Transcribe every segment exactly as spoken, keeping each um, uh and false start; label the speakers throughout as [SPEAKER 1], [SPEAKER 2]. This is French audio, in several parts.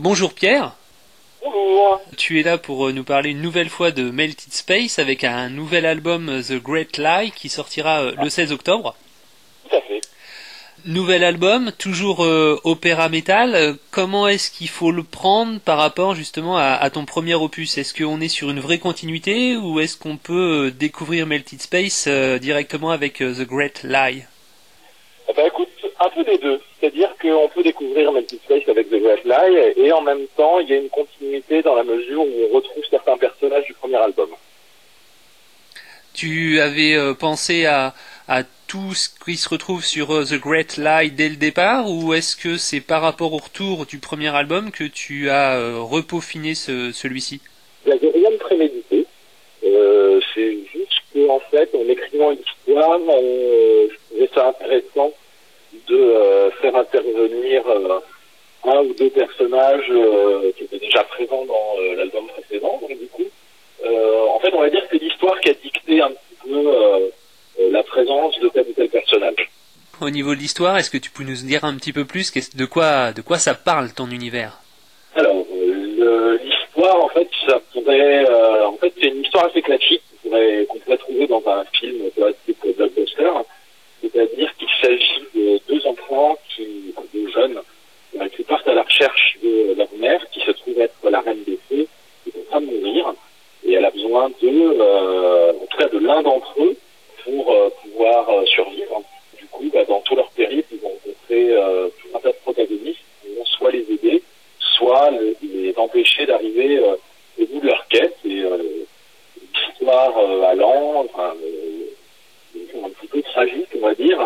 [SPEAKER 1] Bonjour Pierre.
[SPEAKER 2] Bonjour.
[SPEAKER 1] Tu es là pour nous parler une nouvelle fois de Melted Space avec un nouvel album The Great Lie qui sortira le seize octobre.
[SPEAKER 2] Tout à fait.
[SPEAKER 1] Nouvel album, toujours euh, opéra métal. Comment est-ce qu'il faut le prendre par rapport justement à, à ton premier opus? Est-ce qu'on est sur une vraie continuité ou est-ce qu'on peut découvrir Melted Space euh, directement avec euh, The Great Lie?
[SPEAKER 2] Eh ben, écoute, un peu des deux. C'est-à-dire qu'on peut découvrir Melted Space avec The Great Lie et en même temps, il y a une continuité dans la mesure où on retrouve certains personnages du premier album.
[SPEAKER 1] Tu avais euh, pensé à, à tout ce qui se retrouve sur euh, The Great Lie dès le départ, ou est-ce que c'est par rapport au retour du premier album que tu as euh, repaufiné ce, celui-ci?
[SPEAKER 2] Il n'y a rien de prémédité. Euh, c'est juste qu'en fait, en écrivant une histoire, euh, je trouvais ça intéressant de euh, faire intervenir euh, un ou deux personnages euh, qui étaient déjà présents dans euh, l'album précédent. Donc du coup, euh, en fait, on va dire que c'est l'histoire qui a dicté un petit peu euh, euh, la présence de tel ou tel personnage.
[SPEAKER 1] Au niveau de l'histoire, est-ce que tu peux nous dire un petit peu plus de quoi, de quoi ça parle ton univers?
[SPEAKER 2] Alors, euh, l'histoire, en fait, ça pourrait, euh, en fait, c'est une histoire assez classique qu'on pourrait, qu'on pourrait trouver dans un film type blockbuster. C'est-à-dire qu'il s'agit de deux enfants, qui, deux jeunes, euh, qui partent à la recherche de leur mère, qui se trouve être la reine des fées, qui est en train de mourir, et elle a besoin de, euh, en tout cas de l'un d'entre eux, pour euh, pouvoir euh, survivre. Du coup, bah, dans tout leur périple, ils vont rencontrer euh, tout un tas de protagonistes qui vont soit les aider, soit les, les empêcher d'arriver euh, au bout de leur quête. Et euh, l'histoire euh, allant, enfin, euh, un petit peu tragique, on va dire,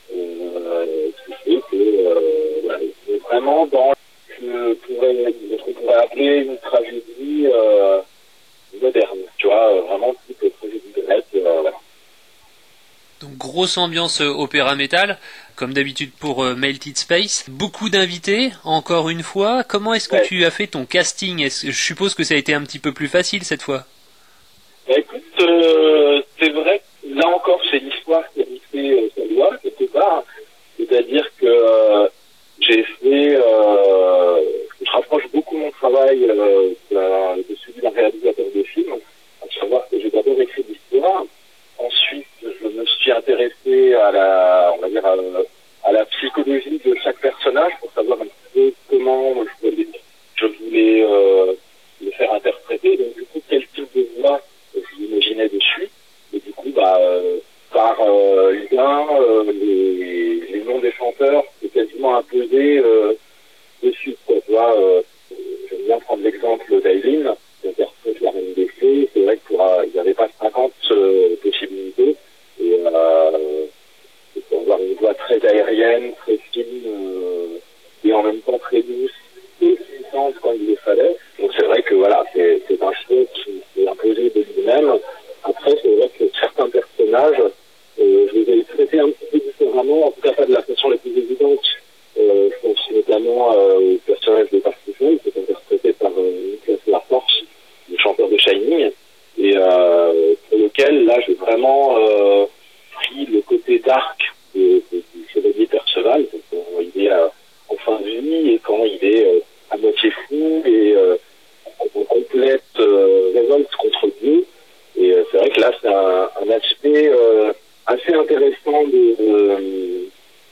[SPEAKER 2] euh, ce qui fait que euh, voilà, c'est vraiment dans ce que pourrait, ce qu'on pourrait appeler une tragédie euh, moderne, tu vois, vraiment type tragédie grecque, euh, voilà.
[SPEAKER 1] Donc grosse ambiance euh, opéra métal, comme d'habitude pour euh, Melted Space. Beaucoup d'invités, encore une fois. Comment est-ce que ouais. tu as fait ton casting? Est-ce, je suppose que ça a été un petit peu plus facile cette fois.
[SPEAKER 2] Bah, écoute, euh, c'est vrai que là encore c'est l'histoire qui a dicté euh, sa loi quelque part. C'est-à-dire que euh, j'ai fait, euh, je rapproche beaucoup mon travail euh, de celui d'un réalisateur de film, à savoir que j'ai d'abord écrit l'histoire. Ensuite, je me suis intéressé à la, on va dire, à, à la psychologie de chaque personnage pour savoir un petit peu comment je voulais, je voulais euh, le faire interpréter. Donc, du coup, quel type de voix je l'imaginais dessus. Et du coup, bah, euh, par euh, lien, euh, les, les noms des chanteurs, c'est quasiment imposé euh, dessus. Quoi. Tu vois, euh, j'aime bien prendre l'exemple d'Aileen, qui interprète la Reine des Fées. C'est vrai qu'il euh, n'y avait pas cinquante euh, possibilités. Et euh, il faut avoir une voix très aérienne, très fine, euh, et en même temps très douce et puissante quand il le fallait. Donc c'est vrai que voilà, c'est, c'est un choix qui s'est imposé de lui-même. Après, c'est vrai que certains personnages, euh, je les ai traités un petit peu différemment, en tout cas pas de la façon la plus évidente. Euh, je pense notamment euh, au personnage de Parsifal, qui est interprété par euh, Nicolas Laforce, le chanteur de Shining, et euh, pour lequel, là, j'ai vraiment euh, pris le côté dark de, de, du chevalier Perceval, quand il est euh, en fin de vie et quand il est euh, à moitié fou et euh, en complète euh, révolte contre Dieu. Et euh, c'est vrai que là, c'est un, un aspect euh, assez intéressant de, de,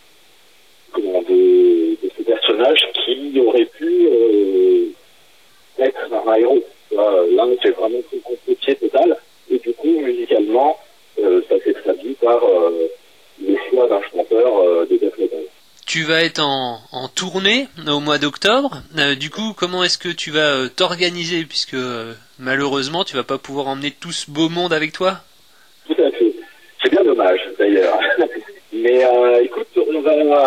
[SPEAKER 2] comment, de, de ce personnage qui aurait pu euh, être un héros. Là, c'est vraiment une contre-pied total. Et du coup, musicalement, euh, ça s'est traduit par euh, le choix d'un chanteur euh, de death metal.
[SPEAKER 1] Tu vas être en, en tournée au mois d'octobre. Euh, du coup, comment est-ce que tu vas euh, t'organiser, puisque euh, malheureusement, tu vas pas pouvoir emmener tout ce beau monde avec toi?
[SPEAKER 2] Tout à fait. C'est bien dommage, d'ailleurs. Mais euh, écoute, on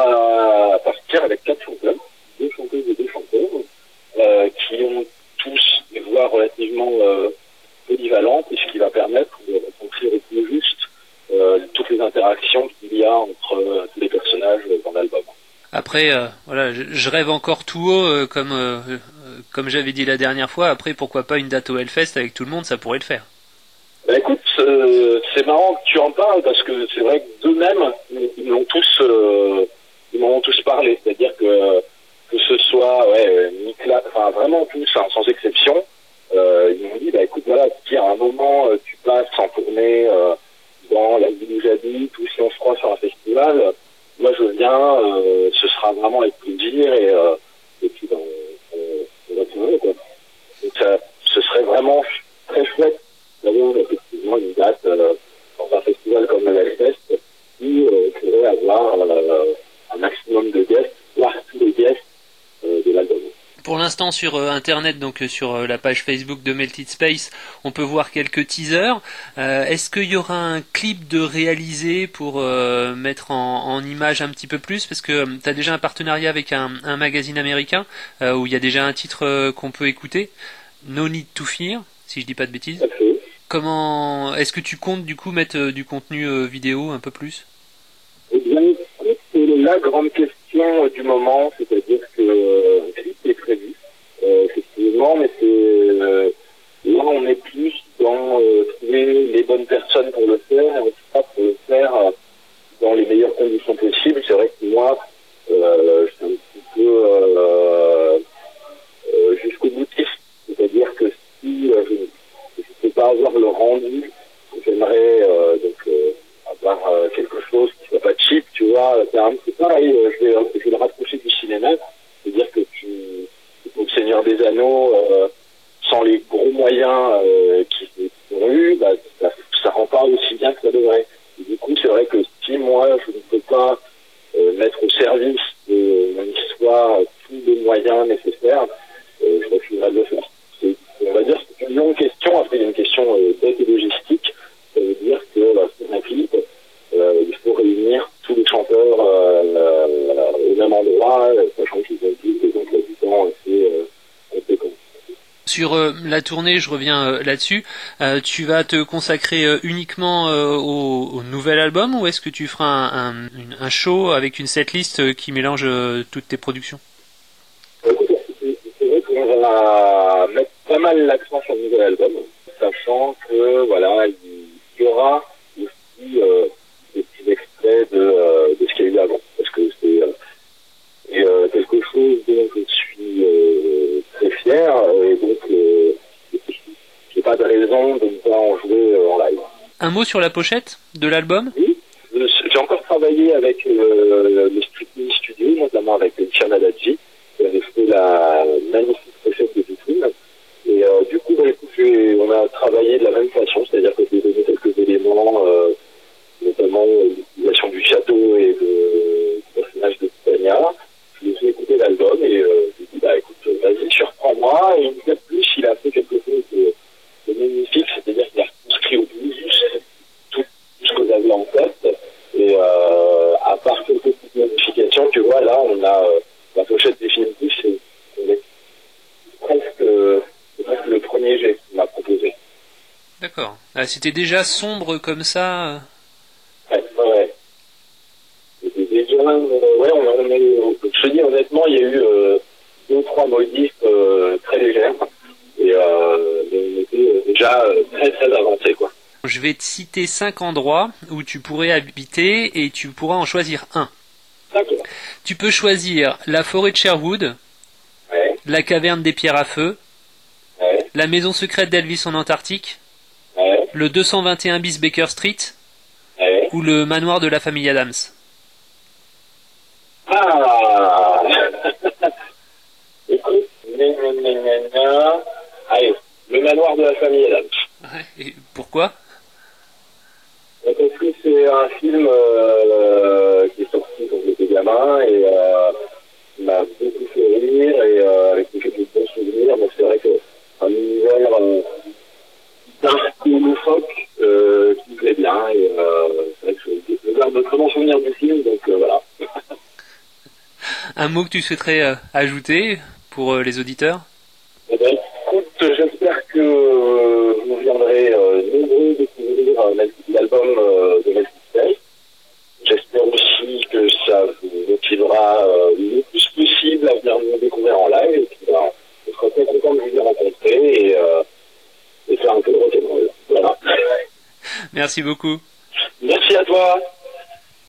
[SPEAKER 2] va partir avec quatre chanteurs, deux chanteuses et deux chanteurs, euh, qui ont tous des voix relativement euh, polyvalentes, et ce qui va permettre de retranscrire au plus juste euh, toutes les interactions qu'il y a entre euh, tous les personnages dans l'album.
[SPEAKER 1] Après, euh, voilà, je, je rêve encore tout haut, euh, comme euh, euh, comme j'avais dit la dernière fois. Après, pourquoi pas une date au Hellfest avec tout le monde, ça pourrait le faire.
[SPEAKER 2] Bah écoute, euh, c'est marrant que tu en parles parce que c'est vrai que d'eux-mêmes, ils m'ont tous, euh, ils m'ont tous parlé. C'est-à-dire que que ce soit, ouais, Nicolas, enfin vraiment tous, hein, sans exception, euh, ils m'ont dit, bah écoute, voilà, si à un moment euh, tu passes en tournée euh, dans la ville où j'habite, ou si on se croise sur un festival, euh, moi je viens, euh, ce sera vraiment avec plaisir, et, euh, et puis ben, on, on, on va tourner, quoi. Donc ça, ce serait vraiment très chouette d'avoir effectivement une date euh, dans un festival comme le Hellfest, où euh, on pourrait avoir euh, un maximum de guests, voire tous les guests euh, de l'album.
[SPEAKER 1] Pour l'instant sur euh, internet, donc euh, sur euh, la page Facebook de Melted Space, on peut voir quelques teasers. Euh, est-ce qu'il y aura un clip de réaliser pour euh, mettre en, en image un petit peu plus? Parce que euh, tu as déjà un partenariat avec un, un magazine américain euh, où il y a déjà un titre euh, qu'on peut écouter, No Need to Fear, si je dis pas de bêtises.
[SPEAKER 2] Okay.
[SPEAKER 1] Comment est-ce que tu comptes du coup mettre euh, du contenu euh, vidéo un peu plus?
[SPEAKER 2] Eh bien, c'est la grande question du moment, c'est-à-dire que euh, un clip est prévu, euh, effectivement, mais c'est euh, là on est plus dans euh, trouver les bonnes personnes pour le faire, et pas pour le faire euh, dans les meilleures conditions possibles. C'est vrai que moi, euh, je suis un petit peu euh, euh, jusqu'au boutiste, c'est-à-dire que si euh, je ne peux pas avoir le rendu, j'aimerais euh, donc euh, avoir euh, quelque chose qui soit pas cheap, tu vois. C'est un peu pareil, euh, je, vais, je vais le rapprocher du cinéma, c'est-à-dire que tu, pour le Seigneur des Anneaux, euh, sans les gros moyens euh, qu'ils ont eu, bah, ça, ça rend pas aussi bien que ça devrait. Et du coup, c'est vrai que si moi, je ne peux pas euh, mettre au service de mon histoire tous les moyens nécessaires, euh, je refuserai de le faire. C'est, on va dire que c'est une longue question, après il y a une question euh, bête et logistique, ça veut dire que bah, pour un clip, euh, il faut réunir tous les chanteurs euh, euh, au même endroit, sachant qu'ils ont tous des emplois du temps assez euh, conséquents.
[SPEAKER 1] Sur euh, la tournée, je reviens euh, là-dessus, euh, tu vas te consacrer euh, uniquement euh, au, au nouvel album ou est-ce que tu feras un, un, une, un show avec une setlist euh, qui mélange euh, toutes tes productions?
[SPEAKER 2] Écoute, c'est, c'est vrai qu'on va mettre pas mal l'accent sur le nouvel album, sachant que voilà, il y aura aussi euh, des petits extraits de, euh, de ce qu'il y a eu avant, parce que c'est, euh, c'est euh, quelque chose dont je suis euh, très fier, et donc euh, j'ai pas de raison de ne pas en jouer euh, en live.
[SPEAKER 1] Un mot sur la pochette de l'album?
[SPEAKER 2] Oui, j'ai encore travaillé avec euh, le Streetman Studio, notamment avec Chana Dadji, qui avait fait la magnifique pochette de vitrine. Et euh, du coup, bah, écoute, on a travaillé de la même façon, c'est-à-dire que j'ai donné quelques éléments, euh, notamment euh, l'utilisation du château et le personnage de Titania. Je lui ai fait écouter l'album et euh, je lui ai dit, bah écoute, vas-y, surprends-moi. Et une fois de plus, il a fait quelque chose de, de magnifique, c'est-à-dire qu'il a retranscrit au bout tout, tout ce que j'avais en tête. Et euh, à part quelques petites modifications, tu vois, là, on a euh, la pochette définitive, c'est, c'est presque, euh, c'est presque le premier jet qu'il m'a proposé.
[SPEAKER 1] D'accord. Ah, c'était déjà sombre comme ça.
[SPEAKER 2] Ouais, ouais. C'était déjà, euh, ouais, on, on est, je te dis honnêtement, il y a eu euh, deux ou trois modifs euh, très légères. Et euh, on était déjà euh, très très avancé, quoi.
[SPEAKER 1] Je vais te citer cinq endroits où tu pourrais habiter et tu pourras en choisir un.
[SPEAKER 2] D'accord.
[SPEAKER 1] Tu peux choisir la forêt de Sherwood,
[SPEAKER 2] Ouais.
[SPEAKER 1] la caverne des pierres à feu,
[SPEAKER 2] Ouais.
[SPEAKER 1] la maison secrète d'Elvis en Antarctique,
[SPEAKER 2] Ouais.
[SPEAKER 1] le deux cent vingt et un bis Baker Street
[SPEAKER 2] Ouais.
[SPEAKER 1] ou le manoir de la famille Adams.
[SPEAKER 2] Ah. Écoute, gna, gna, gna, gna, gna. Allez, le manoir de la famille Adams.
[SPEAKER 1] Ouais, et pourquoi?
[SPEAKER 2] Parce que c'est un film euh, qui est sorti quand j'étais gamin et euh, qui m'a beaucoup fait rire et euh, avec lequel j'ai de bons souvenirs. Donc c'est vrai qu'un univers euh, dark loufoque euh, qui me plaît bien et euh, c'est vrai que je, je garde de très bons souvenirs du film, donc euh, voilà.
[SPEAKER 1] Un mot que tu souhaiterais euh, ajouter pour euh, les auditeurs?
[SPEAKER 2] Eh ben, écoute, j'espère que euh, vous viendrez euh, nombreux découvrir euh, l'album euh, de Melted Space. J'espère aussi que ça vous motivera euh, le plus possible à venir nous découvrir en live. Et puis, ben, je serai très content de vous y rencontrer et, euh, et faire un peu de rock'n'roll. Voilà.
[SPEAKER 1] Merci beaucoup.
[SPEAKER 2] Merci à toi.